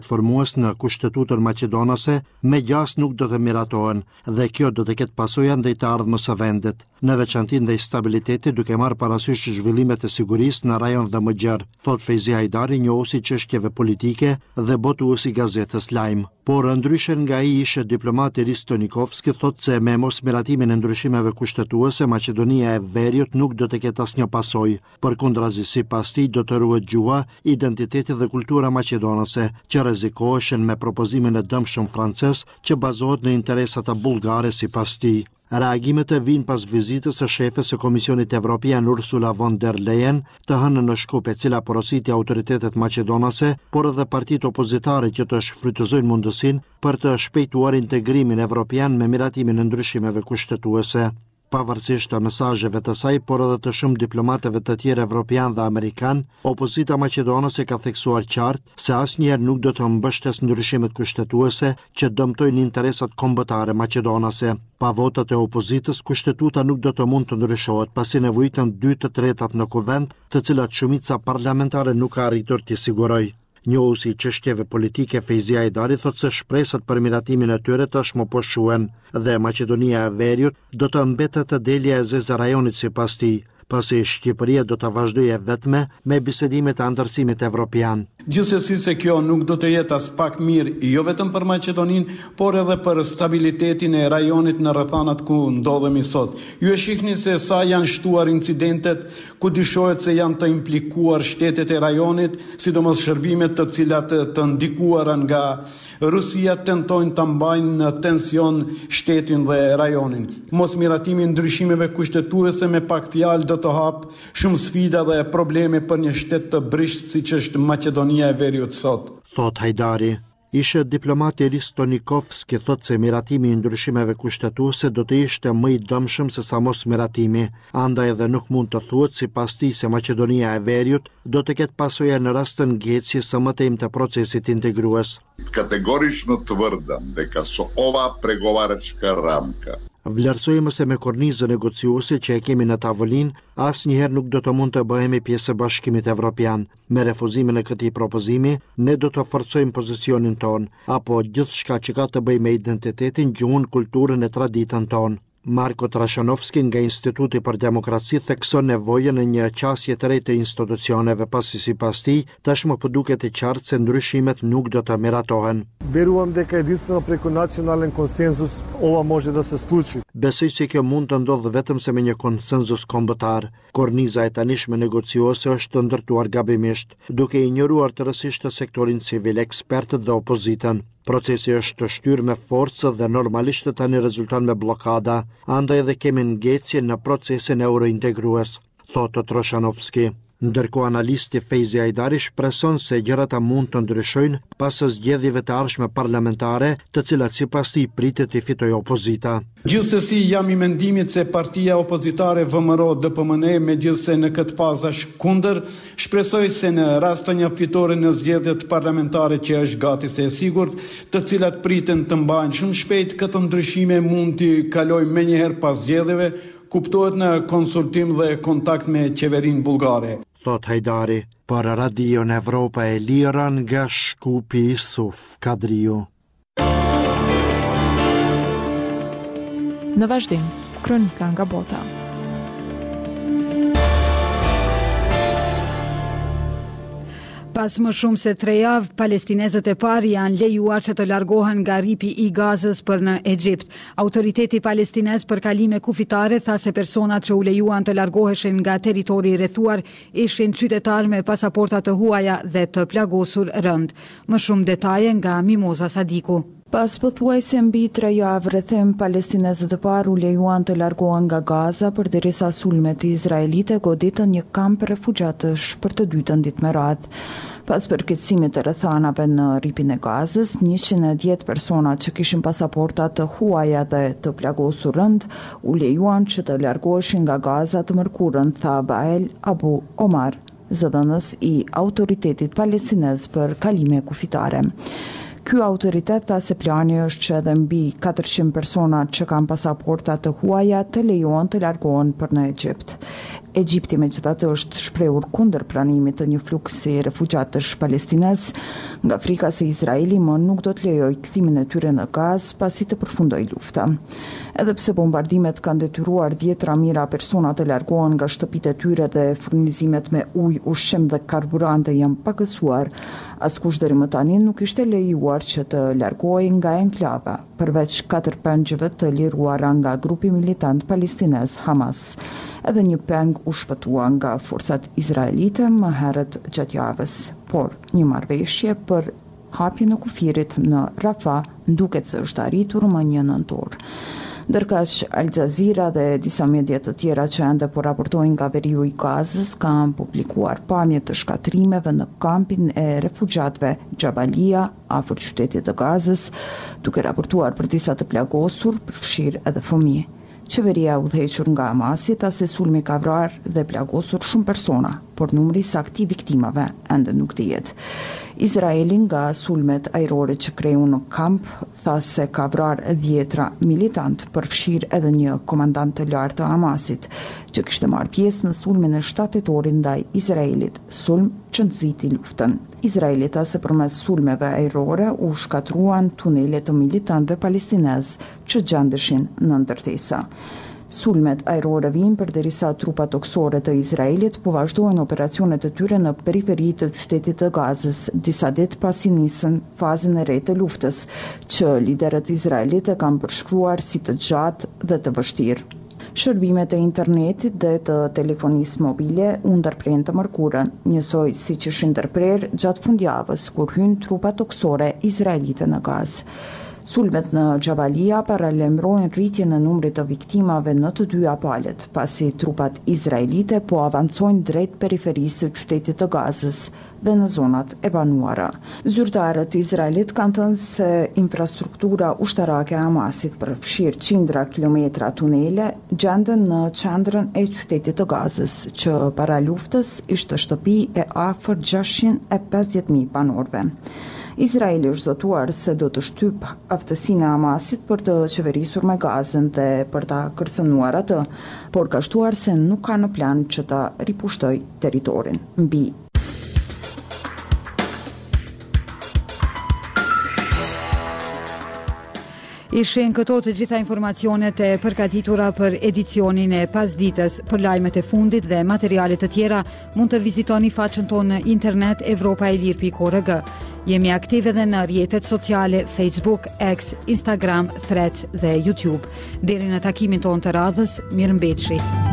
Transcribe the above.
formues në Kushtetutën maqedonase me gjas nuk do të miratohen dhe kjo do të ketë pasoja ndaj të ardhmës së vendit, në veçanti ndaj stabilitetit duke marrë parasysh zhvillimet e sigurisë në rajon dhe më gjerë, thot Fejzi Hajdari, njohuesi çështjeve politike dhe botuesi gazetës Lajm. Por ndryshe nga ai ishte diplomati Risto Nikovski, thot se me mosmiratimin e ndryshimeve kushtetuese Maqedonia e Veriut nuk do të ketë asnjë pasojë. Përkundrazi, sipas tij, do të ruhet gjuha, identiteti dhe kultura maqedonase, që rrezikoheshin me propozimin e dëmshëm francez që bazohet në interesat bullgare sipas tij. Reagimet e vinë pas vizitës së shefes së Komisionit Evropian Ursula von der Leyen të hënën në Shkup, e cila porositi autoritetet maqedonase, por edhe partitë opozitare që të shfrytëzojnë mundësinë për të shpejtuar integrimin evropian me miratimin e ndryshimeve kushtetuese. Pavarësisht të mesazheve të saj, por edhe të shumë diplomatëve të tjerë evropian dhe amerikan, opozita maqedonase ka theksuar qartë se asnjëherë nuk do të mbështes ndryshimet kushtetuese që dëmtojnë interesat kombëtare maqedonase. Pa votat e opozitës, kushtetuta nuk do të mund të ndryshohet, pasi nevojitën 2/3 në kuvend, të cilat shumica parlamentare nuk ka arritur t'i sigurojë. Njohuesi i çështjeve politike Fejzi Hajdari thotë se shpresat për miratimin e tyre tashmë po shuhen dhe Maqedonia e Veriut do të mbetet të delja e zezë rajonit sipas tij, pasi Shqipëria do të vazhdojë vetme me bisedimet e antarësimit evropian. Gjithsesi se kjo nuk do të jetë as pak mirë jo vetëm për Maqedoninë, por edhe për stabilitetin e rajonit në rrethanat ku ndodhemi sot. Ju e shihni se sa janë shtuar incidentet ku dyshohet se janë të implikuar shtetet e rajonit, sidomos shërbimet të cilat të ndikuara nga Rusia tentojnë ta mbajnë në tension shtetin dhe rajonin. Mosmiratimi i ndryshimeve kushtetuese me pak fjalë do të hap shumë sfida dhe probleme për një shtet të brisht siç është Maqedonia e Veriut sot. Thot Hajdari. Ishe diplomati Risto Nikovski, thot se miratimi i ndryshimeve kushtetuese do të ishte më i dëmshëm se sa mos miratimi, andaj edhe nuk mund të thuhet sipas tij se Maqedonia e Veriut do të ketë pasoja në rast të ngecjes së mëtejmë të procesit integrues. Kategorično tvrdam дека со ова pregovaračka ramka Vlerësojmë se me kornizën negociuese që e kemi në tavolinë, asnjëherë nuk do të mund të bëhemi pjesë e Bashkimit Evropian. Me refuzimin e këtij propozimi, ne do të forcojmë pozicionin ton, apo gjithçka që ka të bëjë me identitetin, gjuhën, kulturën e traditën ton. Marko Trashanovski nga Instituti për Demokraci thekson nevojën e një qasje të re të institucioneve, pasi sipas tij tashmë po duket e qartë se ndryshimet nuk do të miratohen. Veruam дека единствено преку национален консензус ова може да се случи. Besoj se kjo mund të ndodhë vetëm se me një konsenzus kombëtar. Korniza e tanishme negociuese është të ndërtuar gabimisht, duke injoruar tërësisht të sektorin civil, ekspertët dhe opozitën. Procesi është të shtyrë me forcë dhe normalisht tani rezulton me blokada, andaj edhe kemi ngecje në procesin eurointegrues, thotë Troshanovski. Ndërkohë analisti Fejzi Hajdari shpreson se gjërat mund të ndryshojnë pas zgjedhjeve të ardhshme parlamentare, të cilat sipas tij pritet të fitojë opozita. Gjithsesi jam i mendimit se partia opozitare VMRO DPMNE, megjithse në këtë fazë është kundër, shpresoj se në rast të një fitore në zgjedhjet parlamentare që është gati se e sigurt, të cilat priten të mbajnë shumë shpejt, këto ndryshime mund të kalojnë menjëherë pas zgjedhjeve, kuptohet në konsultim dhe kontakt me qeverinë bullgare. Thot Hajdari, për Radion Evropa e Lira nga Shkupi Isuf Kadriu. Në vazhdim, kronika nga bota. Pas më shumë se 3 javë, palestinezët e parë janë lejuar që të largohen nga ripi i Gazës për në Egjipt. Autoriteti palestinez për kalime kufitare tha se personat që u lejuan të largoheshin nga territori i rrethuar ishin qytetarë me pasaporta të huaja dhe të plagosur rënd. Më shumë detaje nga Mimoza Sadiku. Pas pothuajse mbi 3 javë, rrethim palestinezët e parë u lejuan të largohen nga Gaza përderisa sulmet izraelite goditën një kamp refugjatësh për të dytën ditë me radhë. Pas përkeçimit të rrethanave në ripin e Gazës, 110 persona që kishin pasaporta të huaja dhe të plagosur rënd u lejuan që të largoheshin nga Gaza të mërkurën, tha Bael Abu Omar, zëdhënës i autoritetit palestinez për kalime kufitare. Ky autoritet tha se plani është që edhe mbi 400 persona që kanë pasaporta të huaja të lejohen të largohen për në Egjipt. Egjipti megjithatë është shprehur kundër pranimit të një fluksi refugjatësh palestinez, nga frika se Izraeli më nuk do të lejojë kthimin e tyre në Gazë pasi të përfundojë lufta. Edhe pse bombardimet kanë detyruar dhjetra mijëra persona të largohen nga shtëpitë e tyre dhe furnizimet me ujë, ushqim dhe karburante janë pakësuar, askush deri më tani nuk ishte lejuar që të largohej nga enklava, përveç 4 pengjeve të liruara nga grupi militant palestinez Hamas. Edhe një peng u shpëtua nga forcat izraelite më herët gjatë javës, por një marrëveshje për hapjen e kufirit në Rafah duket se është arritur më 1 nëntor. Ndërkaq Al Jazeera dhe disa media të tjera që ende po raportojnë nga veriu i Gazës kanë publikuar pamje të shkatrimeve në kampin e refugjatëve Jabalia afër qytetit të Gazës, duke raportuar për disa të plagosur, përfshirë edhe fëmijë. Qeveria udhëhequr nga Hamasi tha se sulmi ka vrarë dhe plagosur shumë persona, por numri saktë i viktimave ende nuk dihet. Izraeli nga sulmet ajrore që kreu në kamp tha se ka vrarë 10 militant, përfshirë edhe një komandant të lartë të Hamasit, që kishte marrë pjesë në sulmin e 7 tetorit ndaj Izraelit, sulm që nxiti luftën. Izraeli tha se përmes sulmeve ajrore u shkatruan tunele të militantëve palestinez që gjendeshin në ndërtesa. Sulmet ajrore vijnë përderisa trupat toksore të Izraelit po vazhdojnë operacionet e tyre në periferi të qytetit të Gazës, disa ditë pasi nisën fazën e re të luftës, që liderët izraelit e kanë përshkruar si të gjatë dhe të vështirë. Shërbimet e internetit dhe të telefonisë mobile u ndërprerën të mërkurën, njësoj siç është ndërprer gjatë fundjavës kur hyn trupa toksore izraelite në Gazë. Sulmet në Jabalia paralajmërojnë rritjen e numrit të viktimave në të dyja palët, pasi trupat izraelite po avancojnë drejt periferisë së qytetit të Gazës dhe në zonat e banuara. Zyrtarët izraelit kanë thënë se infrastruktura ushtarake e Hamasit, përfshirë qindra kilometra tunele, gjenden në qendrën e qytetit të Gazës, që para luftës ishte shtëpi e afër 650.000 banorëve. Izraeli është zotuar se do të shtyp aftësinë e Hamasit për të qeverisur me Gazën dhe për ta kërcënuar atë, por ka shtuar se nuk ka në plan që ta ripushtoj territorin. Mbi Ishin këto të gjitha informacionet e përgatitura për edicionin e pasditës. Për lajmet e fundit dhe materialet të tjera mund të vizitoni faqen tonë në internet evropaelir.org. Jemi aktive edhe në rrjetet sociale Facebook, X, Instagram, Threads dhe YouTube. Deri në takimin tonë të radhës, mirëmbëjtje.